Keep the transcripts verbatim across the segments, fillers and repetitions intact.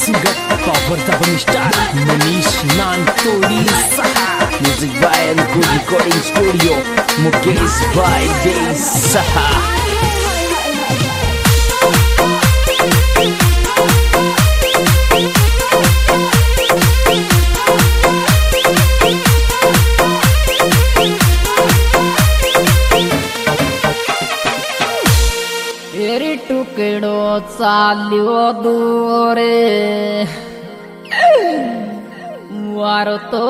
Singer पावरचा पण star Manish Nantodi सहा music by Ankur recording studio Mukesh by Dey Saha टुकड़ो चाल्यो दूरे वारो तो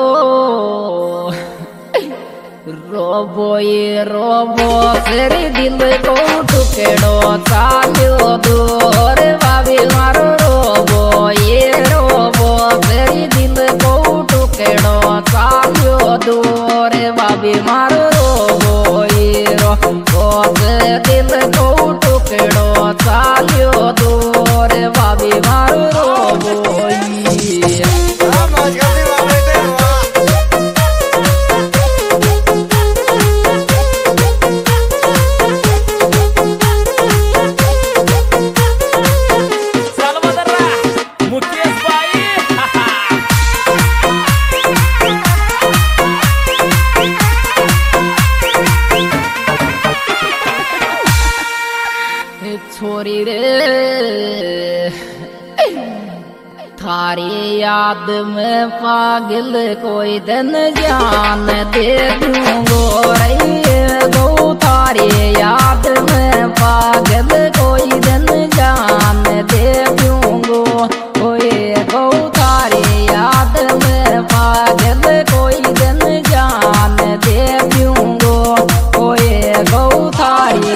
रोबो ये रोबो तेरे दिल को टुकड़ो चाल्यो दूरे बाबी मारो रोबो ये रोबो तेरे दिल को टुकड़ो चाल्यो दूरे बाबी मारो रोबो ये रोबो तेरे दिल को टुकड़ो चाल्यो दूर बाबी मारो रोबो छोरी रे थारी याद में पागल कोई दिन जान दे दूंगो रे गो थारी याद में पागल कोई दिन जान दे दूंगो कोई गो थारी याद में पागल कोई दिन जान दे दूंगो कोई गो थारी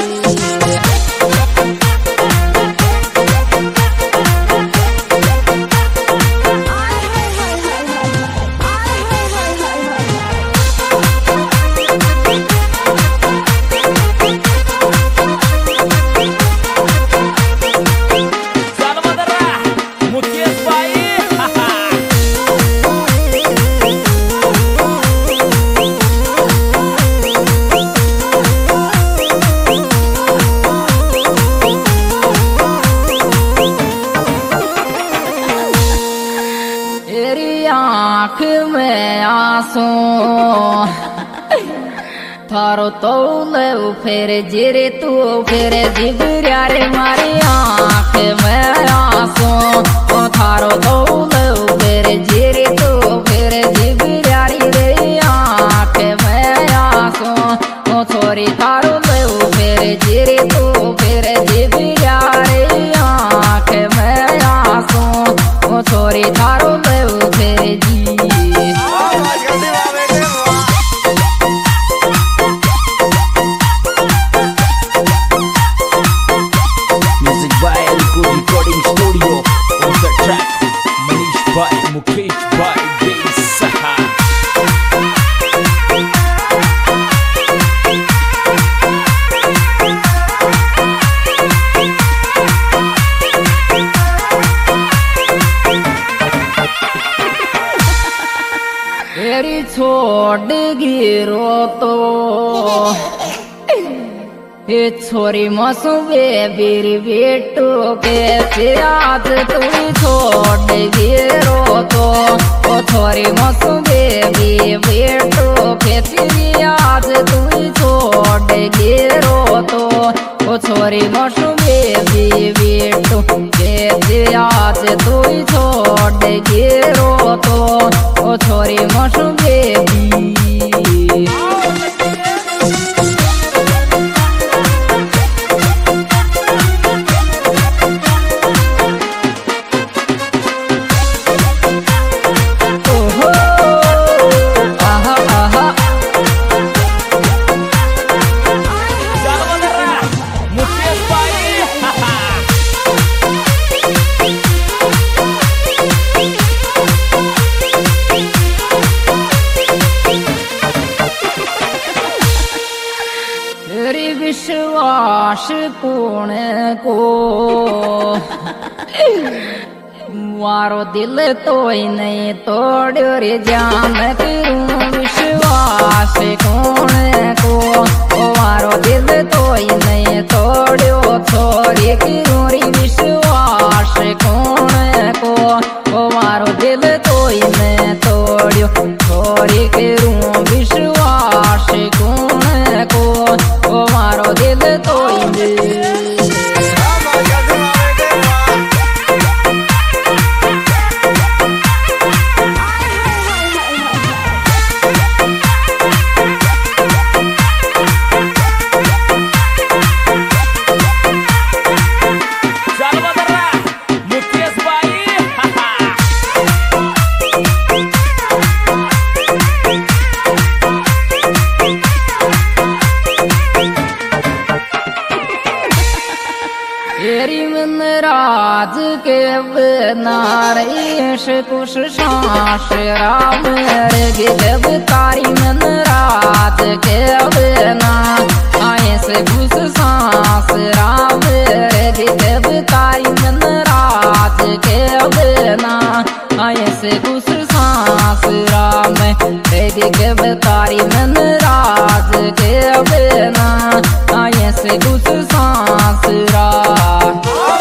आँख में आंसू थारो तो ले फिर जिरे तू फिर जिगरिया रे मारी आँख में आंसू ओ थारो तो ले फिर जिरे तू फिर जिगरिया रे आँख में आंसू ओ छोरी थारो ले फिर जिरे तू फिर जिगरिया रे आँख में आंसू ओ छोरी थारो ले फिर जी recording studio on the track Manish by Mukesh by Day Saha तेरी छोड़ गिरो तो ये छोरी मसुबे बीर बेटो के आज तू छोड़ गिरो तो ओ छोरी मसुबे बीर बेटो के तेरी आज तू छोड़ गिरो तो ओ छोरी मसुबे बीर बेटो के आज तू छोड़ गिरो तो ओ छोरी मसुबे विश्वास पूर्ण को मारो दिल तो ही नहीं तोड़ो रे जान करूं विश्वास कौन को ओ मारो दिल तो ही नहीं तोड़ो छोरी करूं रे विश्वास कौन को नारेश कुश शास राम गे जब तारी मन रात के बना आए से घुस सांस राम गे जब तारी मन रात के बना आए से घुस सांस राम गे जब तारी मन रात के बना आए से घुस सांस राम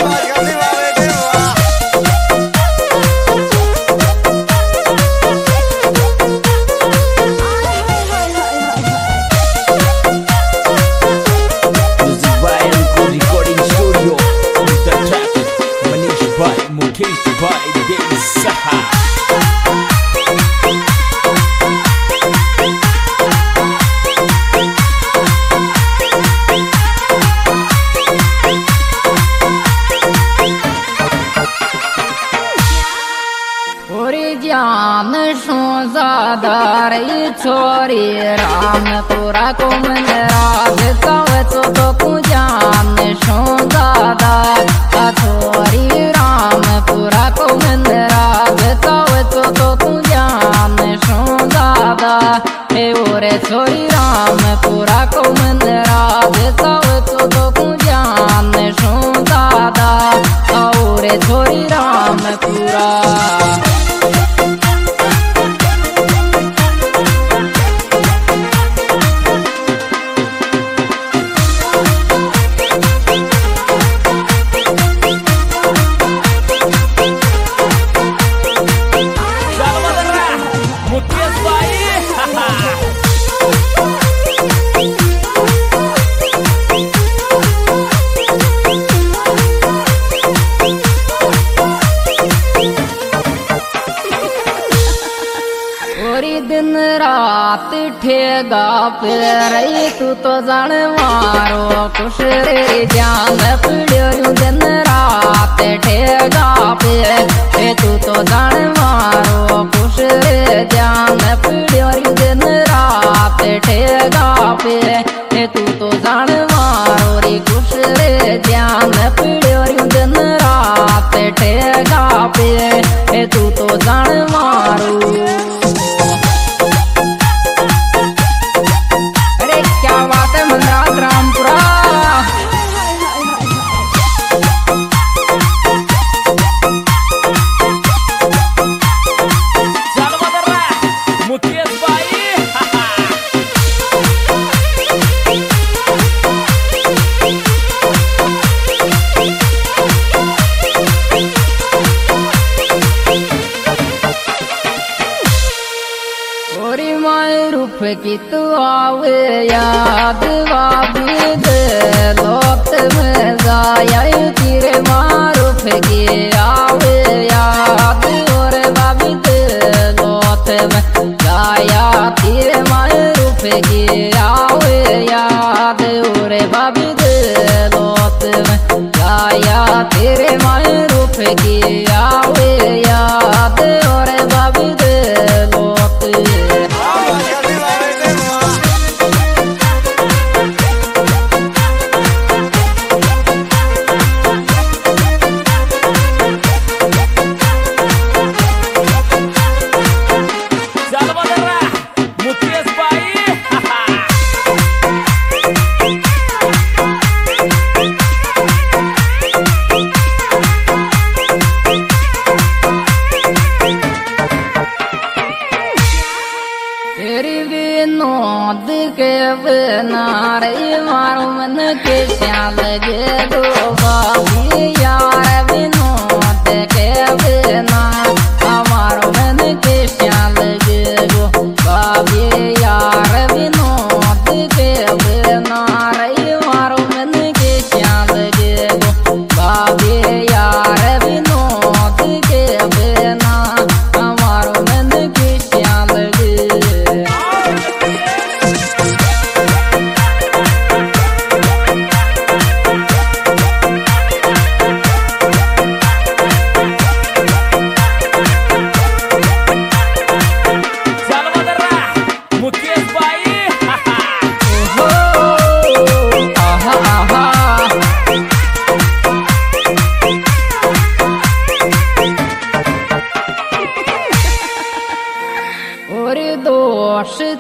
Mukesh by Dei Saha. जान शो ज्यादा रे छोरी रामपुरा को मन राज तो तो जान शो ज्यादा छोरी रामपुरा को मन राज तो तो जान शो ज्यादा हे ओरे छोरी रामपुरा को मन राज तो तो जान शो ज्यादा और छोरी रामपुरा दिन रात ठेगा पेर तू तो जान मारो कुछ रे जान पीड़ो दिन रात ठेगा पे तू तो जान मारो कुछ रे जान पीड़ो दिन रात ठेगा पे तू तो जान मारो रे कुछ रे जान पीड़ो दिन रात ठेगा पे तू तो जान मारो रामपुरा मुकेश भाई रूप की तू आवे याद वाबी दे लोक में जाया तेरे मारूफ की आवे याद और वाबी दे लोक में जाया तेरे मारूफ की आवे याद और वाबी दे लोक में जाया तेरे मारूफ की आवे याद और वाबी दे लोक नौद के नारे मारो मन के श्याल गे गो बाबी यार विनोद के ना हमारो मन के श्याल गे गो बाबी यार विनोद के नारे मारो मन के श्याल गे गो बाबी यार विनोद के ना हमारो मन के श्याल गे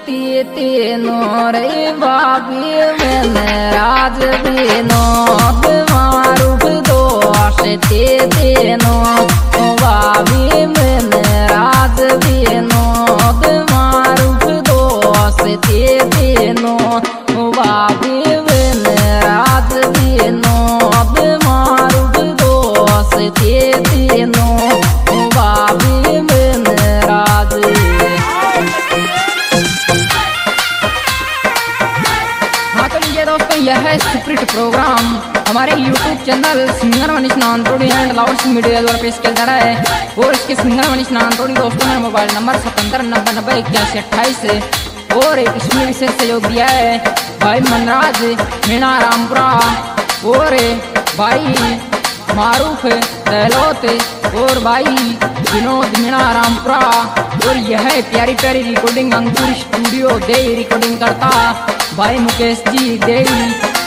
ती तीनों रे बाबी मैंने राज विनोद मारूफ दोष ते तीनों बाबी मैंने राज विनोद मारूफ दोष ते तीनों बाबी मैंने राज विनोद मारूफ दोष ते तीनों बाबी मैंने राज। दोस्तों यह है स्क्रिप्ट प्रोग्राम हमारे YouTube channel singer Manish Nantodi and louds media द्वारा पेश किया जा रहा है और इसके सिंगर मनीष नानतोड़ी दोस्तों ने मोबाइल नंबर सतहत्तर नब्बे नब्बे इक्यासी अट्ठाईस और इसमें विशेष सहयोग दिया है भाई मनराज मीणा रामपुरा और भाई मारूफ दहलोत और भाई विनोद मीणा रामपुरा। और यह प्यारी प्यारी रिकॉर्डिंग अंकुर स्टूडियो दे रिकॉर्डिंग करता भाई मुकेश जी देवी।